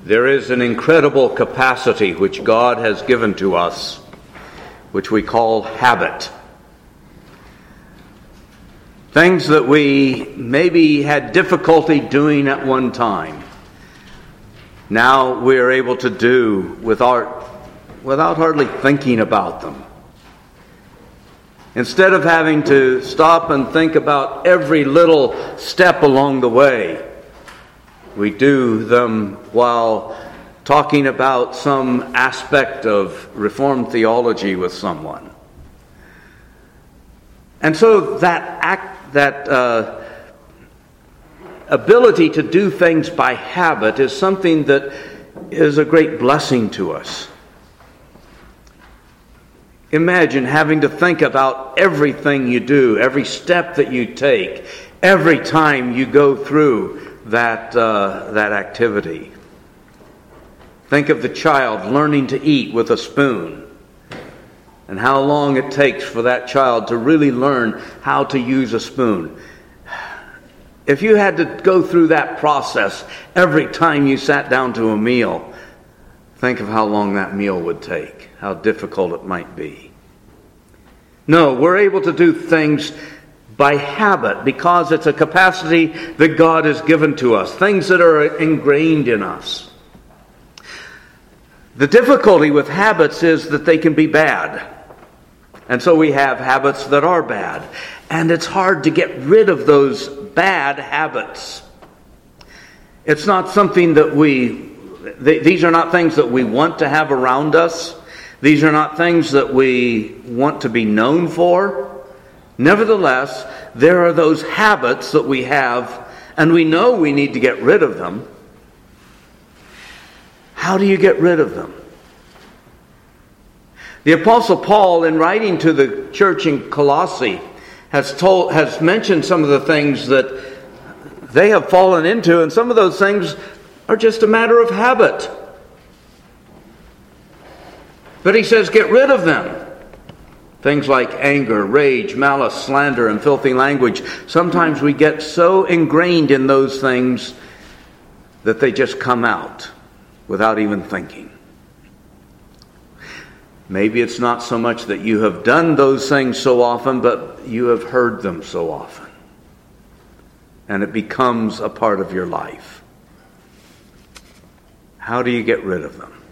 There is an incredible capacity which God has given to us, which we call habit. Things that we maybe had difficulty doing at one time, now we are able to do without hardly thinking about them. Instead of having to stop and think about every little step along the way, we do them while talking about some aspect of Reformed theology with someone. And so that ability to do things by habit is something that is a great blessing to us. Imagine having to think about everything you do, every step that you take, every time you go through that activity. Think of the child learning to eat with a spoon, and how long it takes for that child to really learn how to use a spoon. If you had to go through that process every time you sat down to a meal, think of how long that meal would take, how difficult it might be. No, we're able to do things by habit because it's a capacity that God has given to us, things that are ingrained in us. The difficulty with habits is that they can be bad. And so we have habits that are bad. And it's hard to get rid of those bad habits. It's not something that these are not things that we want to have around us. These are not things that we want to be known for. Nevertheless, there are those habits that we have, and we know we need to get rid of them. How do you get rid of them? The Apostle Paul, in writing to the church in Colossae, has mentioned some of the things that they have fallen into, and some of those things are just a matter of habit. But he says, get rid of them. Things like anger, rage, malice, slander, and filthy language. Sometimes we get so ingrained in those things that they just come out without even thinking. Maybe it's not so much that you have done those things so often, but you have heard them so often. And it becomes a part of your life. How do you get rid of them?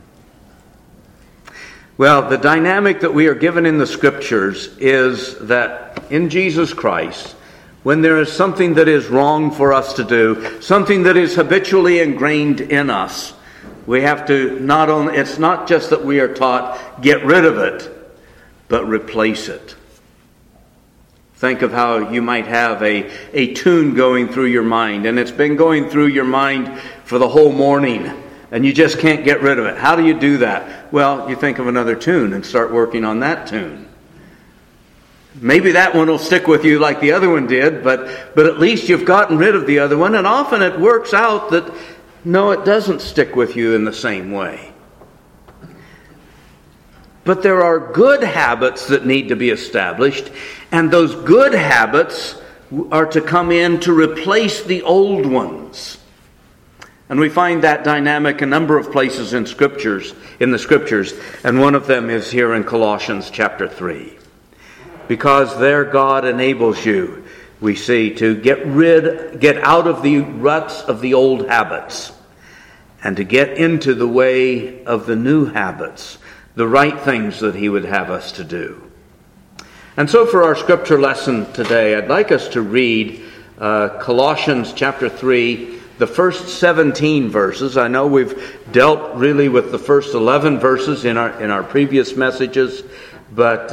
Well, the dynamic that we are given in the Scriptures is that in Jesus Christ, when there is something that is wrong for us to do, something that is habitually ingrained in us, we have to it's not just that we are taught, get rid of it, but replace it. Think of how you might have a tune going through your mind, and it's been going through your mind for the whole morning, and you just can't get rid of it. How do you do that? Well, you think of another tune and start working on that tune. Maybe that one will stick with you like the other one did, but at least you've gotten rid of the other one, and often it works out that no, it doesn't stick with you in the same way. But there are good habits that need to be established, and those good habits are to come in to replace the old ones. And we find that dynamic a number of places in the Scriptures, and one of them is here in Colossians chapter 3. Because there God enables you, we see, to get out of the ruts of the old habits and to get into the way of the new habits, the right things that He would have us to do. And so for our scripture lesson today, I'd like us to read Colossians chapter 3, the first 17 verses. I know we've dealt really with the first 11 verses in our previous messages, but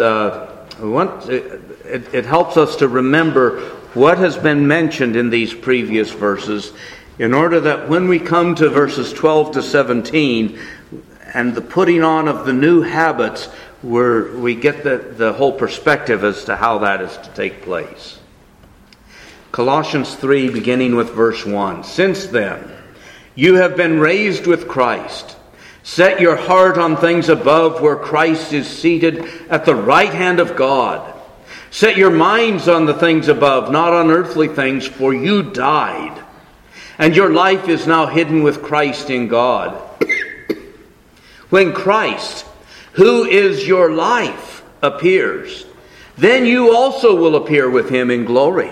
it helps us to remember what has been mentioned in these previous verses, in order that when we come to verses 12 to 17 and the putting on of the new habits, we get the whole perspective as to how that is to take place. Colossians 3, beginning with verse 1. Since then, you have been raised with Christ. Set your heart on things above, where Christ is seated at the right hand of God. Set your minds on the things above, not on earthly things, for you died. and your life is now hidden with Christ in God. When Christ, who is your life, appears, then you also will appear with him in glory.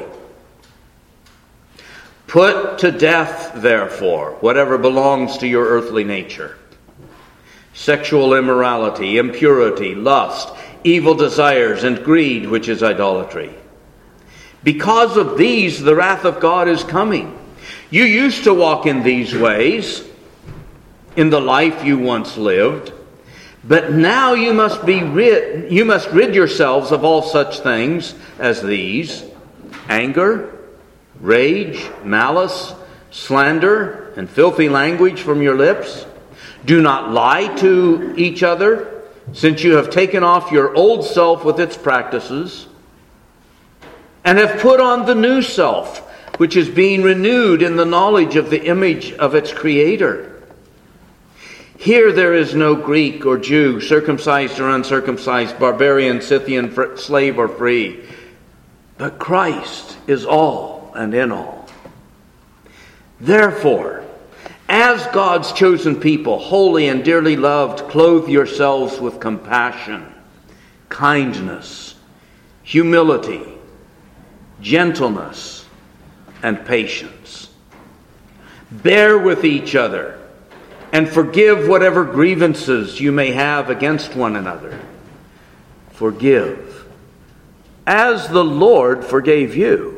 Put to death, therefore, whatever belongs to your earthly nature: sexual immorality, impurity, lust, evil desires, and greed, which is idolatry. Because of these, the wrath of God is coming. You used to walk in these ways in the life you once lived, but now you must rid yourselves of all such things as these: anger, rage, malice, slander, and filthy language from your lips. Do not lie to each other, since you have taken off your old self with its practices, and have put on the new self, which is being renewed in the knowledge of the image of its Creator. Here there is no Greek or Jew, circumcised or uncircumcised, barbarian, Scythian, slave or free, but Christ is all and in all. Therefore, as God's chosen people, holy and dearly loved, clothe yourselves with compassion, kindness, humility, gentleness, and patience. Bear with each other and forgive whatever grievances you may have against one another. Forgive, as the Lord forgave you.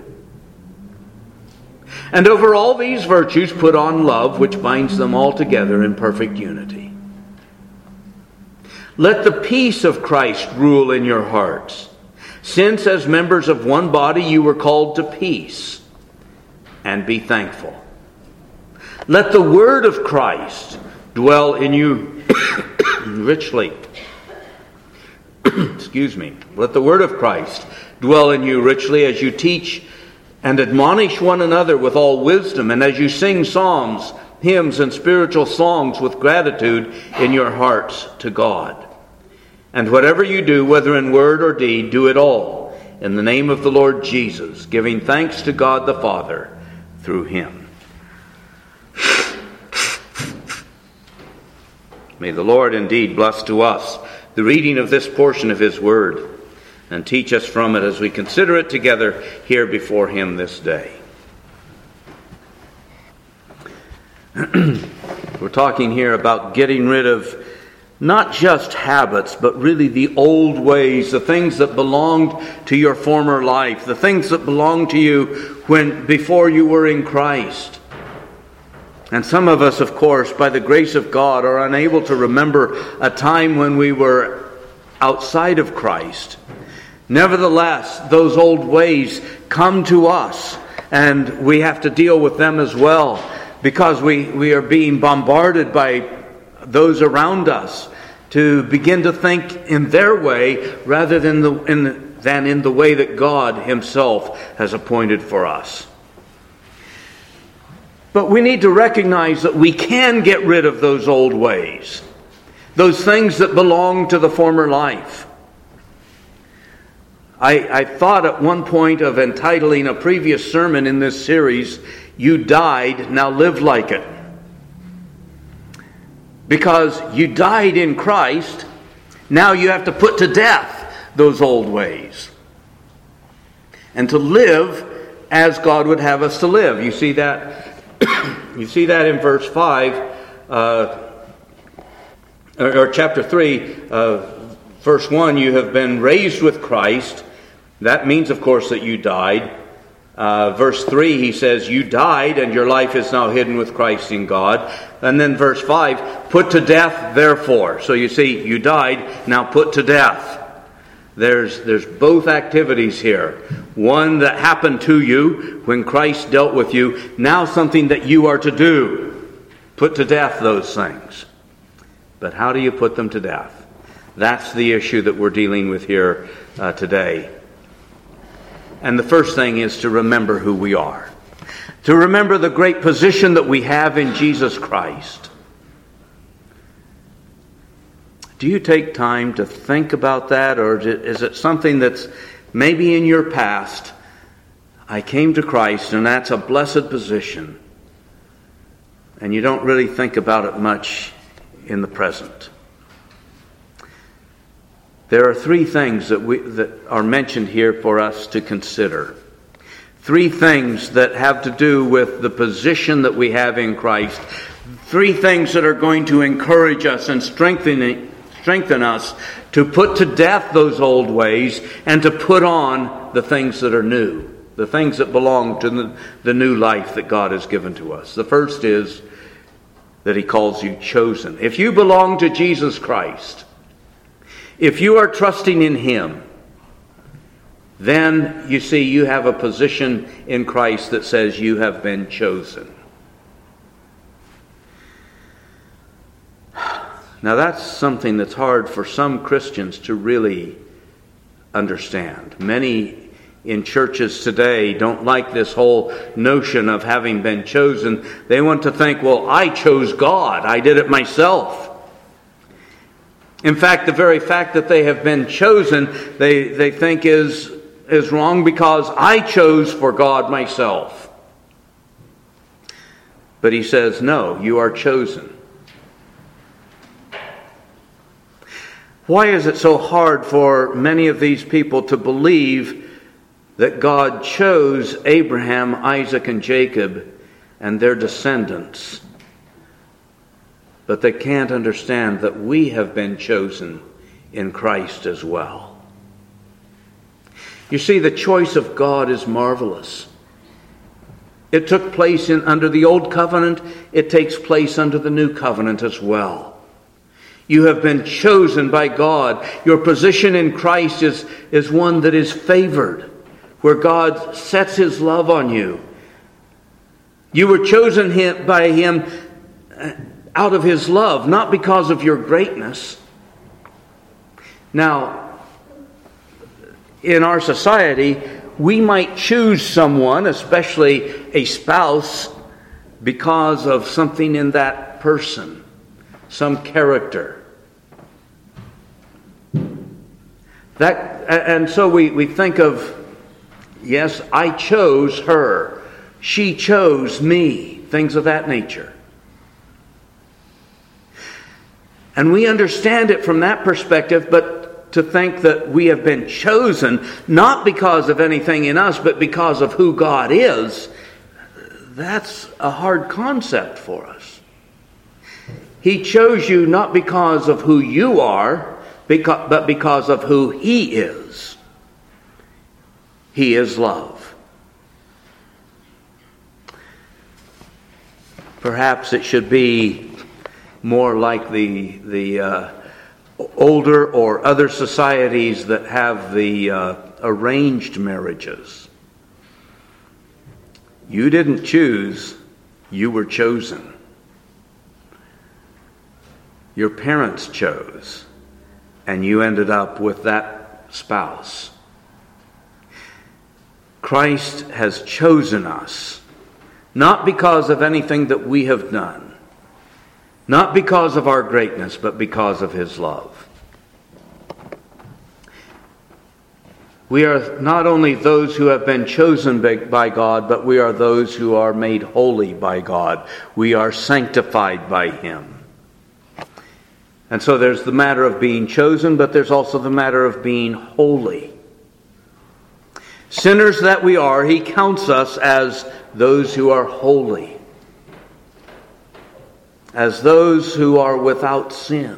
And over all these virtues put on love, which binds them all together in perfect unity. Let the peace of Christ rule in your hearts, since as members of one body you were called to peace, and be thankful. Let the word of Christ dwell in you richly. Let the word of Christ dwell in you richly as you teach and admonish one another with all wisdom, and as you sing psalms, hymns, and spiritual songs with gratitude in your hearts to God. And whatever you do, whether in word or deed, do it all in the name of the Lord Jesus, giving thanks to God the Father through him. May the Lord indeed bless to us the reading of this portion of his word, and teach us from it as we consider it together here before him this day. We're talking here about getting rid of not just habits, but really the old ways, the things that belonged to your former life, the things that belonged to you before you were in Christ. And some of us, of course, by the grace of God, are unable to remember a time when we were outside of Christ. Nevertheless, those old ways come to us, and we have to deal with them as well, because we are being bombarded by those around us to begin to think in their way rather than in the way that God himself has appointed for us. But we need to recognize that we can get rid of those old ways, those things that belong to the former life. I thought at one point of entitling a previous sermon in this series, "You Died, Now Live Like It." Because you died in Christ, now you have to put to death those old ways, and to live as God would have us to live. You see that? You see that in verse 5, or chapter 3, verse 1. You have been raised with Christ. That means, of course, that you died. Verse 3, he says, you died and your life is now hidden with Christ in God. And then verse 5, put to death, therefore. So you see, you died, now put to death. There's both activities here. One that happened to you when Christ dealt with you. Now something that you are to do. Put to death those things. But how do you put them to death? That's the issue that we're dealing with here today. And the first thing is to remember who we are. To remember the great position that we have in Jesus Christ. Do you take time to think about that, or is it something that's maybe in your past? I came to Christ, and that's a blessed position. and you don't really think about it much in the present. There are three things that are mentioned here for us to consider. Three things that have to do with the position that we have in Christ. Three things that are going to encourage us and strengthen us to put to death those old ways and to put on the things that are new, the things that belong to the new life that God has given to us. The first is that He calls you chosen. If you belong to Jesus Christ, if you are trusting in Him, then you see you have a position in Christ that says you have been chosen. Now that's something that's hard for some Christians to really understand. Many in churches today don't like this whole notion of having been chosen. They want to think, well, I chose God. I did it myself. In fact, the very fact that they have been chosen, they think is wrong because I chose for God myself. But He says, no, you are chosen. Why is it so hard for many of these people to believe that God chose Abraham, Isaac, and Jacob and their descendants, but they can't understand that we have been chosen in Christ as well? You see, the choice of God is marvelous. It took place under the Old Covenant. It takes place under the New Covenant as well. You have been chosen by God. Your position in Christ is one that is favored, where God sets His love on you. You were chosen by Him out of His love, not because of your greatness. Now, in our society, we might choose someone, especially a spouse, because of something in that person, some character. And so we think of, yes, I chose her, she chose me, things of that nature. And we understand it from that perspective, but to think that we have been chosen not because of anything in us, but because of who God is, that's a hard concept for us. He chose you not because of who you are, but because of who He is. He is love. Perhaps it should be more like the older or other societies that have the arranged marriages. You didn't choose, you were chosen. Your parents chose, and you ended up with that spouse. Christ has chosen us, not because of anything that we have done, not because of our greatness, but because of His love. We are not only those who have been chosen by God, but we are those who are made holy by God. We are sanctified by Him. And so there's the matter of being chosen, but there's also the matter of being holy. Sinners that we are, He counts us as those who are holy, as those who are without sin.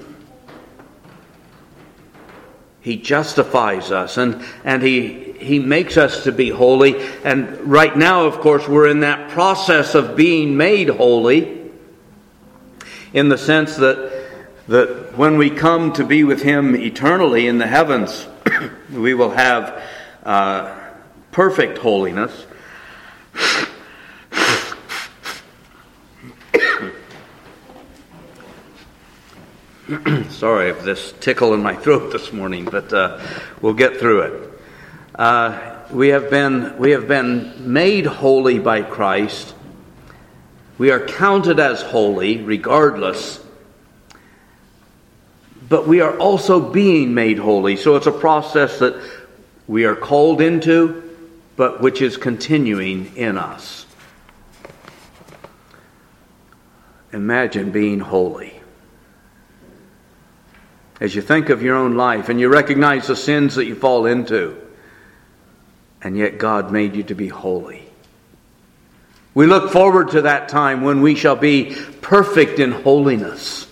He justifies us and He makes us to be holy. And right now, of course, we're in that process of being made holy, in the sense that when we come to be with Him eternally in the heavens, we will have perfect holiness. Sorry if this tickle in my throat this morning, but we'll get through it. We have been made holy by Christ. We are counted as holy regardless. But we are also being made holy. So it's a process that we are called into, but which is continuing in us. Imagine being holy. As you think of your own life and you recognize the sins that you fall into, and yet God made you to be holy. We look forward to that time when we shall be perfect in holiness.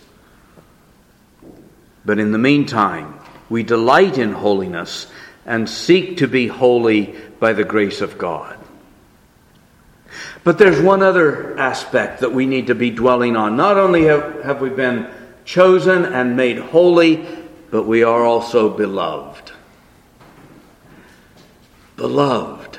But in the meantime, we delight in holiness and seek to be holy by the grace of God. But there's one other aspect that we need to be dwelling on. Not only have we been chosen and made holy, but we are also beloved. Beloved.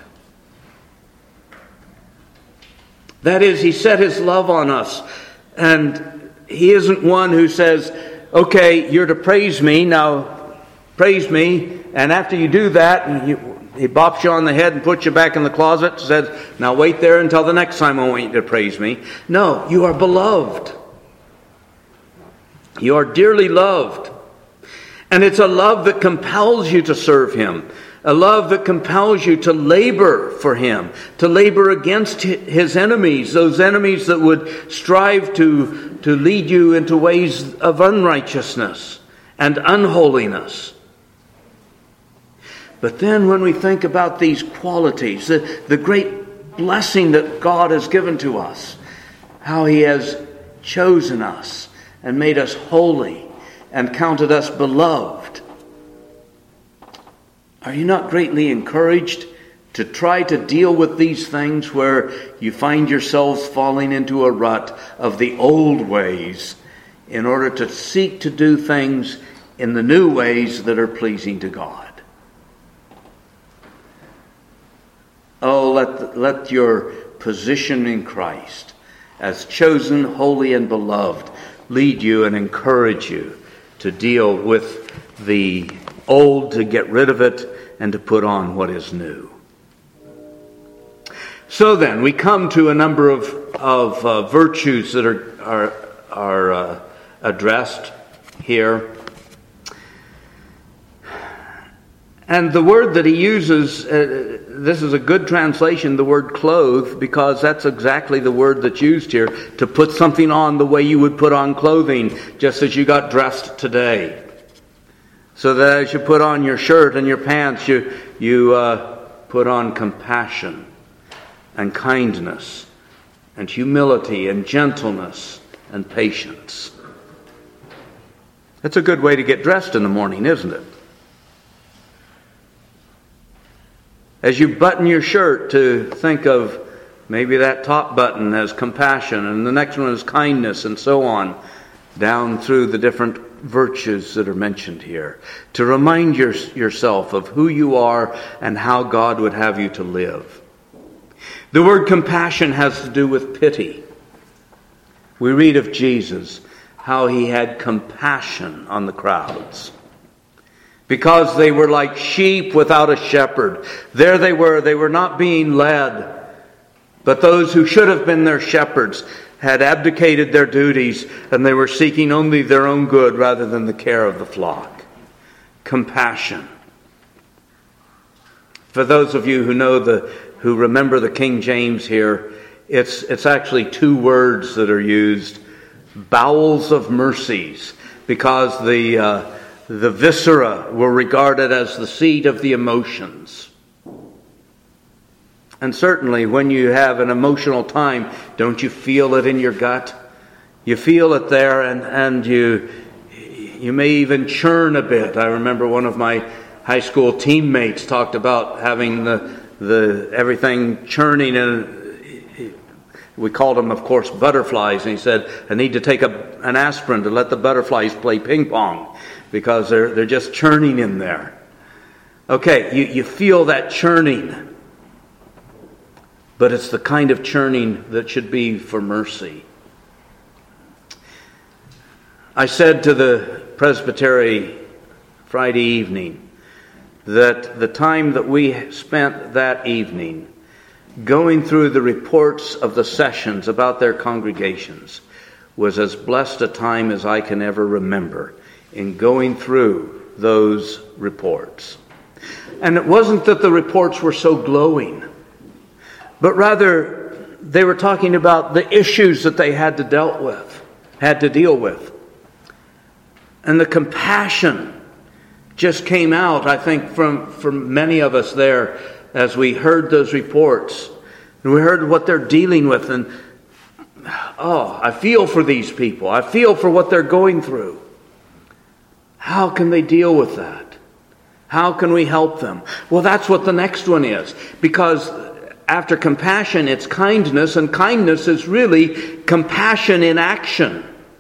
That is, He set His love on us. And He isn't one who says, okay, you're to praise me, now praise me. And after you do that, He bops you on the head and puts you back in the closet and says, now wait there until the next time I want you to praise me. No, you are beloved. You are dearly loved. And it's a love that compels you to serve Him. A love that compels you to labor for Him. To labor against His enemies. Those enemies that would strive to lead you into ways of unrighteousness and unholiness. But then when we think about these qualities, the great blessing that God has given to us, how He has chosen us and made us holy and counted us beloved. Are you not greatly encouraged to try to deal with these things where you find yourselves falling into a rut of the old ways in order to seek to do things in the new ways that are pleasing to God? Oh, let your position in Christ as chosen, holy, and beloved lead you and encourage you to deal with the old, to get rid of it, and to put on what is new. So then, we come to a number of virtues that are addressed here. And the word that he uses, this is a good translation, the word clothe, because that's exactly the word that's used here, to put something on the way you would put on clothing, just as you got dressed today. So that as you put on your shirt and your pants, you put on compassion and kindness and humility and gentleness and patience. That's a good way to get dressed in the morning, isn't it? As you button your shirt, to think of maybe that top button as compassion and the next one is kindness and so on, down through the different virtues that are mentioned here. To remind yourself of who you are and how God would have you to live. The word compassion has to do with pity. We read of Jesus, how He had compassion on the crowds. Because they were like sheep without a shepherd. There they were not being led. But those who should have been their shepherds had abdicated their duties, and they were seeking only their own good rather than the care of the flock. Compassion. For those of you who remember the King James here, it's actually two words that are used. Bowels of mercies, because the viscera were regarded as the seat of the emotions. And certainly when you have an emotional time, don't you feel it in your gut? You feel it there, and you may even churn a bit. I remember one of my high school teammates talked about having the everything churning, and we called them, of course, butterflies. And he said, I need to take an aspirin to let the butterflies play ping pong, because they're just churning in there. Okay, you feel that churning. But it's the kind of churning that should be for mercy. I said to the presbytery Friday evening that the time that we spent that evening going through the reports of the sessions about their congregations was as blessed a time as I can ever remember in going through those reports. And it wasn't that the reports were so glowing, but rather they were talking about the issues that they had to deal with. And the compassion just came out, I think, from many of us there as we heard those reports. And we heard what they're dealing with. And, I feel for these people. I feel for what they're going through. How can they deal with that? How can we help them? Well, that's what the next one is. Because after compassion, it's kindness. And kindness is really compassion in action.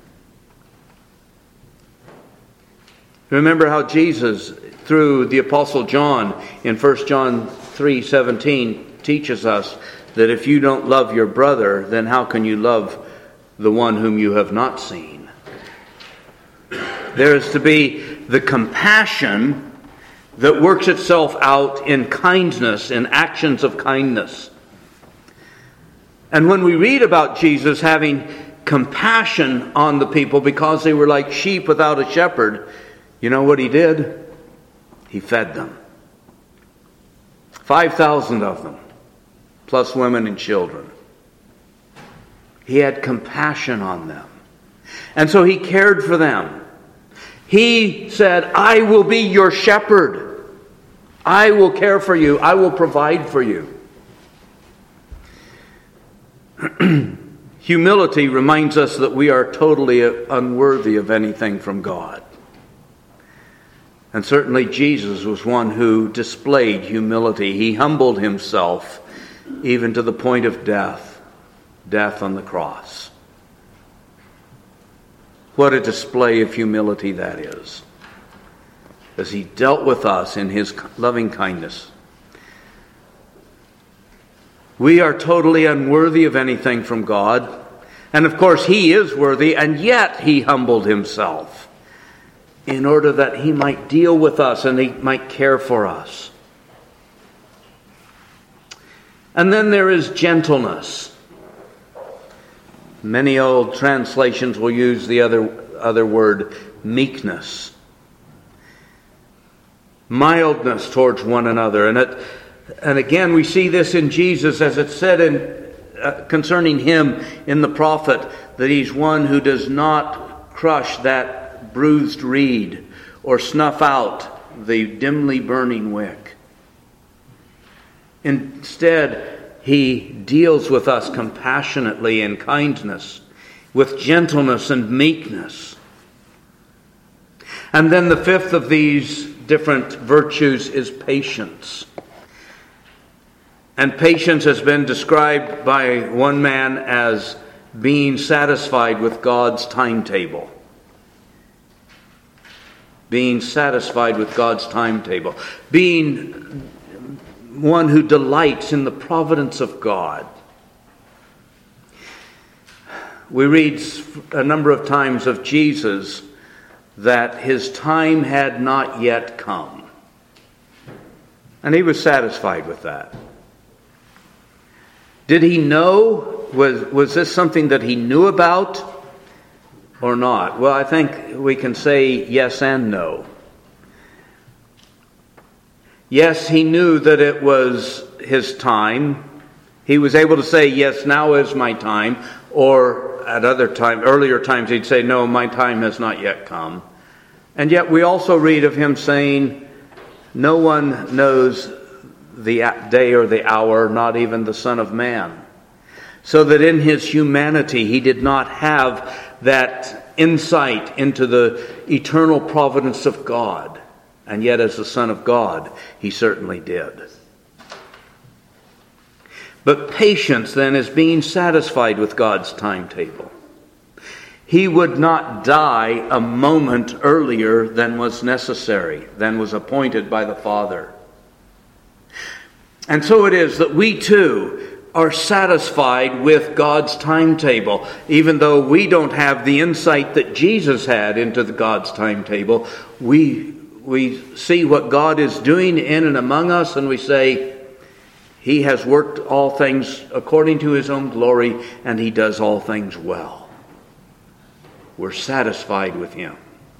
Remember how Jesus, through the Apostle John, in 1 John 3:17, teaches us that if you don't love your brother, then how can you love the one whom you have not seen? There is to be the compassion that works itself out in kindness, in actions of kindness. And when we read about Jesus having compassion on the people because they were like sheep without a shepherd, you know what he did? He fed them. 5,000 of them, plus women and children. He had compassion on them. And so he cared for them. He said, I will be your shepherd. I will care for you. I will provide for you. Humility reminds us that we are totally unworthy of anything from God. And certainly Jesus was one who displayed humility. He humbled himself even to the point of death on the cross. What a display of humility that is, as he dealt with us in his loving kindness. We are totally unworthy of anything from God. And of course he is worthy, and yet he humbled himself in order that he might deal with us and he might care for us. And then there is gentleness. Many old translations will use the other word, meekness. Mildness towards one another. And again, we see this in Jesus, as it's said concerning him in the prophet, that he's one who does not crush that bruised reed or snuff out the dimly burning wick. Instead, he deals with us compassionately in kindness, with gentleness and meekness. And then the fifth of these different virtues is patience. And patience has been described by one man as being satisfied with God's timetable. Being satisfied with God's timetable. Being one who delights in the providence of God. We read a number of times of Jesus that his time had not yet come. And he was satisfied with that. Did he know? Was this something that he knew about or not? Well, I think we can say yes and no. Yes, he knew that it was his time. He was able to say, yes, now is my time. Or at earlier times, he'd say, no, my time has not yet come. And yet we also read of him saying, no one knows the day or the hour, not even the Son of Man. So that in his humanity, he did not have that insight into the eternal providence of God. And yet as the Son of God, he certainly did. But patience then is being satisfied with God's timetable. He would not die a moment earlier than was necessary, than was appointed by the Father. And so it is that we too are satisfied with God's timetable. Even though we don't have the insight that Jesus had into God's timetable, we see what God is doing in and among us, and we say, he has worked all things according to his own glory, and he does all things well. We're satisfied with him.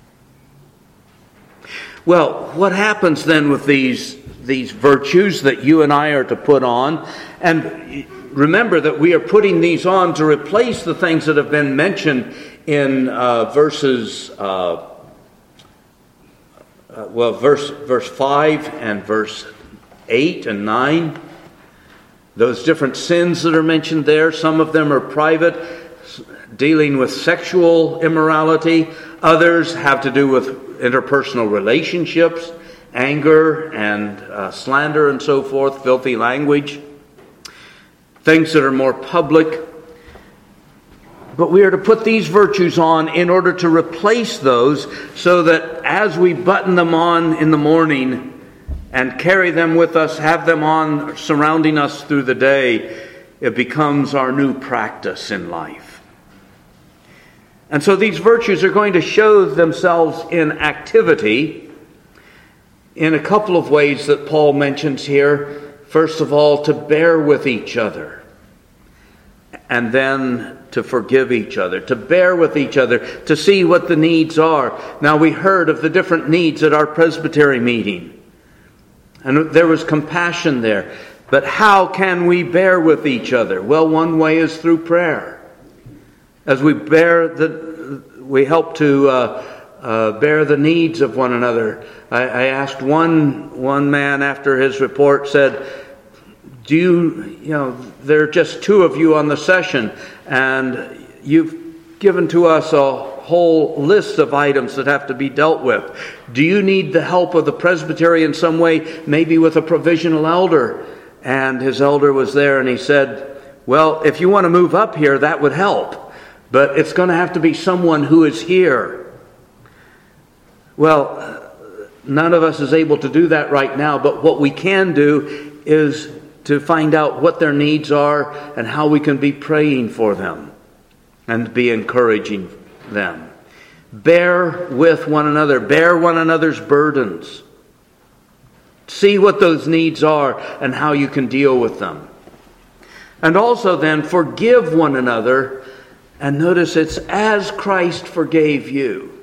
Well, what happens then with these virtues that you and I are to put on? And remember that we are putting these on to replace the things that have been mentioned in verse 5 and verse 8 and 9. Those different sins that are mentioned there, some of them are private, dealing with sexual immorality. Others have to do with interpersonal relationships, anger and slander and so forth, filthy language. Things that are more public. But we are to put these virtues on in order to replace those, so that as we button them on in the morning and carry them with us, have them on surrounding us through the day, it becomes our new practice in life. And so these virtues are going to show themselves in activity in a couple of ways that Paul mentions here. First of all, to bear with each other, and then to forgive each other, to bear with each other, to see what the needs are. Now, we heard of the different needs at our presbytery meeting, and there was compassion there. But how can we bear with each other? Well, one way is through prayer. As we we help to bear the needs of one another. I asked one man after his report, said, there are just two of you on the session, and you've given to us a whole list of items that have to be dealt with. Do you need the help of the presbytery in some way, maybe with a provisional elder? And his elder was there, and he said, well, if you want to move up here, that would help. But it's going to have to be someone who is here. Well, none of us is able to do that right now, but what we can do is to find out what their needs are and how we can be praying for them and be encouraging them. Bear with one another. Bear one another's burdens. See what those needs are and how you can deal with them. And also then forgive one another. And notice it's as Christ forgave you.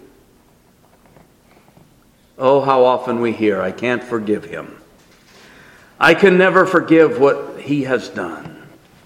Oh, how often we hear, I can't forgive him. I can never forgive what he has done.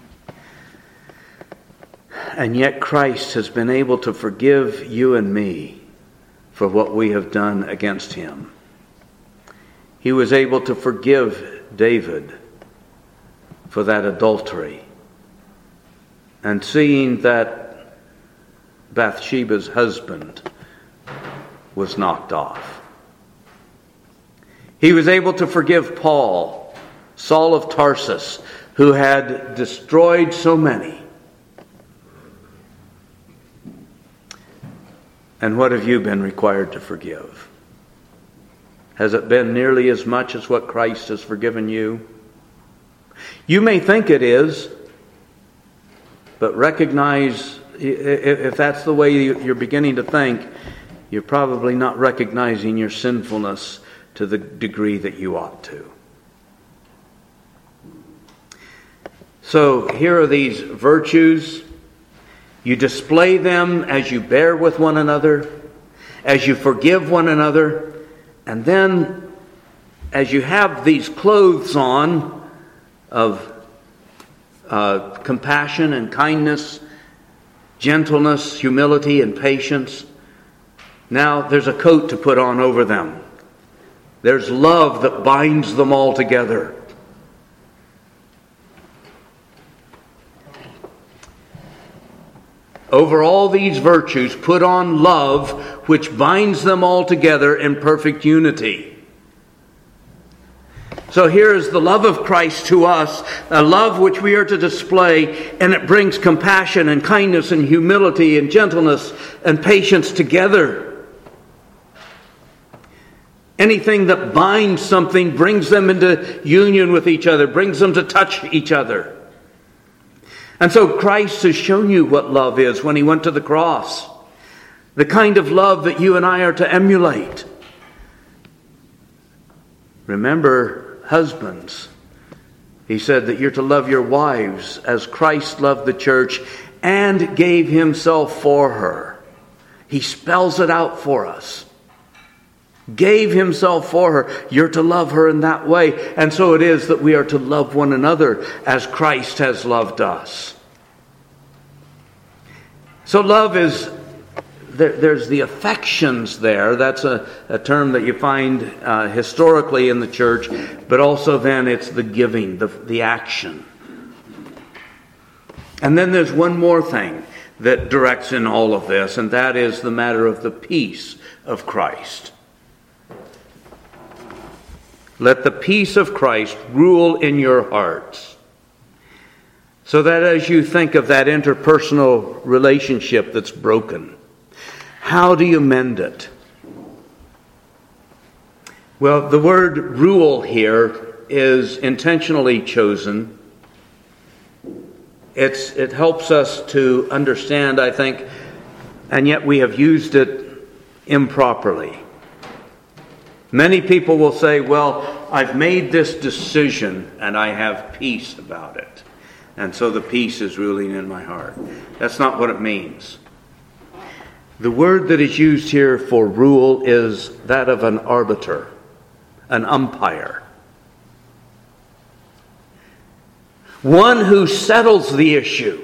And yet Christ has been able to forgive you and me for what we have done against him. He was able to forgive David for that adultery. And seeing that Bathsheba's husband was knocked off. He was able to forgive Paul, Saul of Tarsus, who had destroyed so many. And what have you been required to forgive? Has it been nearly as much as what Christ has forgiven you? You may think it is, but recognize, if that's the way you're beginning to think, you're probably not recognizing your sinfulness to the degree that you ought to. So here are these virtues. You display them as you bear with one another, as you forgive one another, and then as you have these clothes on of compassion and kindness, gentleness, humility, and patience, now there's a coat to put on over them. There's love that binds them all together. Over all these virtues, put on love, which binds them all together in perfect unity. So here is the love of Christ to us, a love which we are to display, and it brings compassion and kindness and humility and gentleness and patience together. Anything that binds something brings them into union with each other, brings them to touch each other. And so Christ has shown you what love is when he went to the cross. The kind of love that you and I are to emulate. Remember, husbands, he said that you're to love your wives as Christ loved the church and gave himself for her. He spells it out for us. gave himself for her. You're to love her in that way. And so it is that we are to love one another as Christ has loved us. So love is, there's the affections there. That's a term that you find historically in the church. But also then it's the giving, the action. And then there's one more thing that directs in all of this, and that is the matter of the peace of Christ. Let the peace of Christ rule in your hearts, so that as you think of that interpersonal relationship that's broken, how do you mend it? Well, the word rule here is intentionally chosen. It helps us to understand, I think, and yet we have used it improperly. Many people will say, well, I've made this decision and I have peace about it. And so the peace is ruling in my heart. That's not what it means. The word that is used here for rule is that of an arbiter, an umpire. One who settles the issue.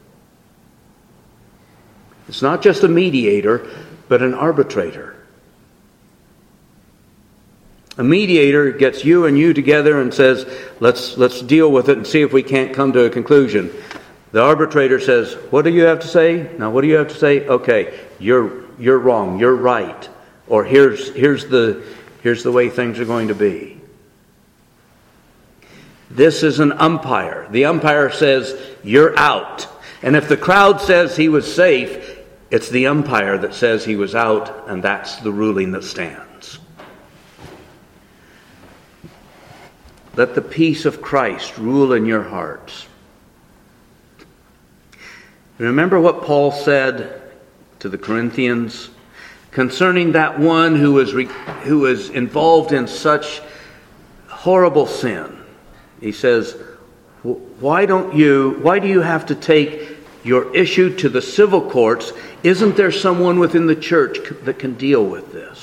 It's not just a mediator, but an arbitrator. A mediator gets you and you together and says, let's deal with it and see if we can't come to a conclusion. The arbitrator says, what do you have to say? Now, what do you have to say? Okay, you're wrong, you're right. Or here's the way things are going to be. This is an umpire. The umpire says, you're out. And if the crowd says he was safe, it's the umpire that says he was out, and that's the ruling that stands. Let the peace of Christ rule in your hearts. Remember what Paul said to the Corinthians concerning that one who was involved in such horrible sin. He says, why do you have to take your issue to the civil courts? Isn't there someone within the church that can deal with this?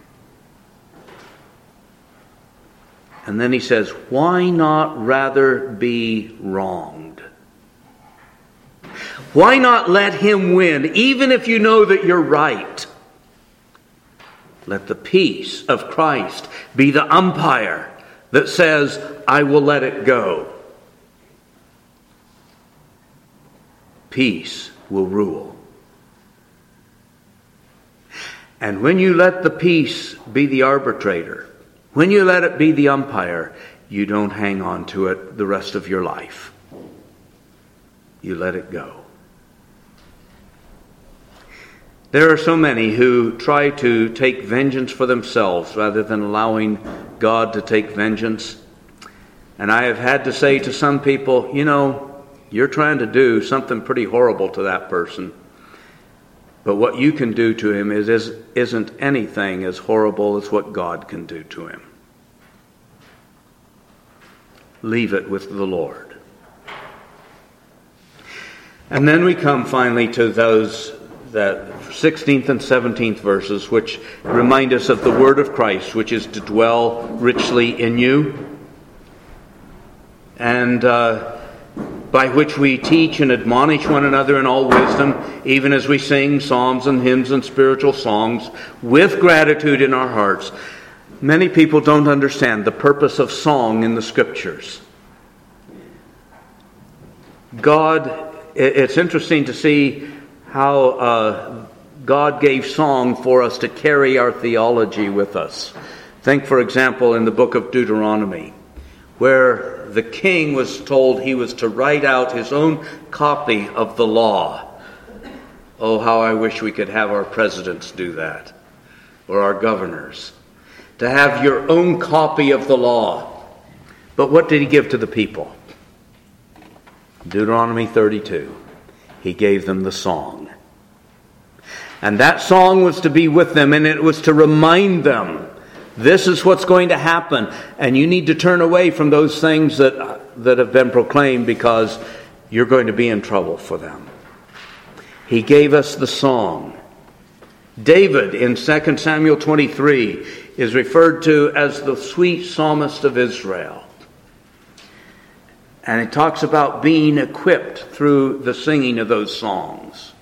And then he says, why not rather be wronged? Why not let him win, even if you know that you're right? Let the peace of Christ be the umpire that says, I will let it go. Peace will rule. And when you let the peace be the arbitrator, when you let it be the umpire, you don't hang on to it the rest of your life. You let it go. There are so many who try to take vengeance for themselves rather than allowing God to take vengeance. And I have had to say to some people, you're trying to do something pretty horrible to that person. But what you can do to him isn't anything as horrible as what God can do to him. Leave it with the Lord. And then we come finally to that 16th and 17th verses, which remind us of the word of Christ, which is to dwell richly in you, and by which we teach and admonish one another in all wisdom, even as we sing psalms and hymns and spiritual songs with gratitude in our hearts. Many people don't understand the purpose of song in the Scriptures. It's interesting to see how God gave song for us to carry our theology with us. Think, for example, in the book of Deuteronomy, where the king was told he was to write out his own copy of the law. Oh, how I wish we could have our presidents do that, or our governors. To have your own copy of the law. But what did he give to the people? Deuteronomy 32. He gave them the song. And that song was to be with them, and it was to remind them, this is what's going to happen, and you need to turn away from those things that have been proclaimed, because you're going to be in trouble for them. He gave us the song. David in 2 Samuel 23 is referred to as the sweet psalmist of Israel. And it talks about being equipped through the singing of those songs.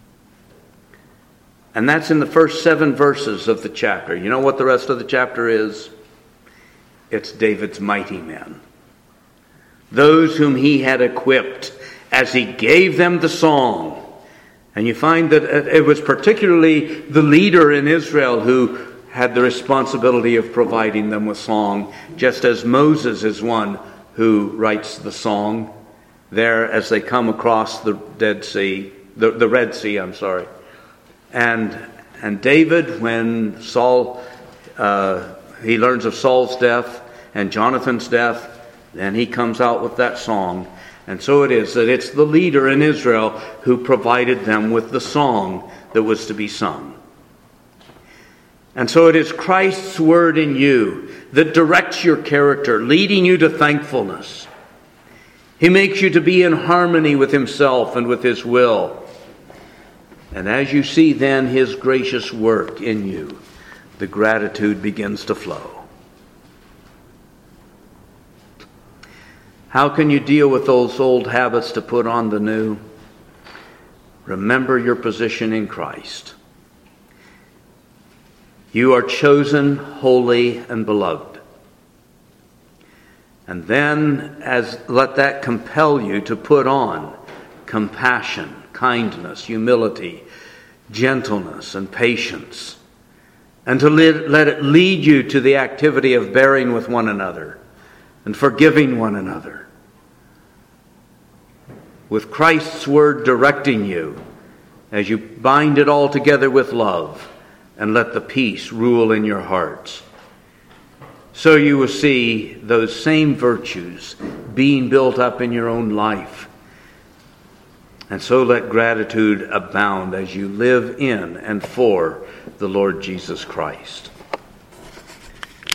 And that's in the first 7 verses of the chapter. You know what the rest of the chapter is? It's David's mighty men. Those whom he had equipped as he gave them the song. And you find that it was particularly the leader in Israel who had the responsibility of providing them with song, just as Moses is one who writes the song there as they come across the Red Sea. And David, when Saul, he learns of Saul's death and Jonathan's death, then he comes out with that song. And so it is that it's the leader in Israel who provided them with the song that was to be sung. And so it is Christ's word in you that directs your character, leading you to thankfulness. He makes you to be in harmony with himself and with his will. And as you see then his gracious work in you, the gratitude begins to flow. How can you deal with those old habits to put on the new? Remember your position in Christ. You are chosen, holy, and beloved. And then let that compel you to put on compassion, kindness, humility, gentleness, and patience. And to let it lead you to the activity of bearing with one another and forgiving one another. With Christ's word directing you as you bind it all together with love and let the peace rule in your hearts. So you will see those same virtues being built up in your own life. And so let gratitude abound as you live in and for the Lord Jesus Christ.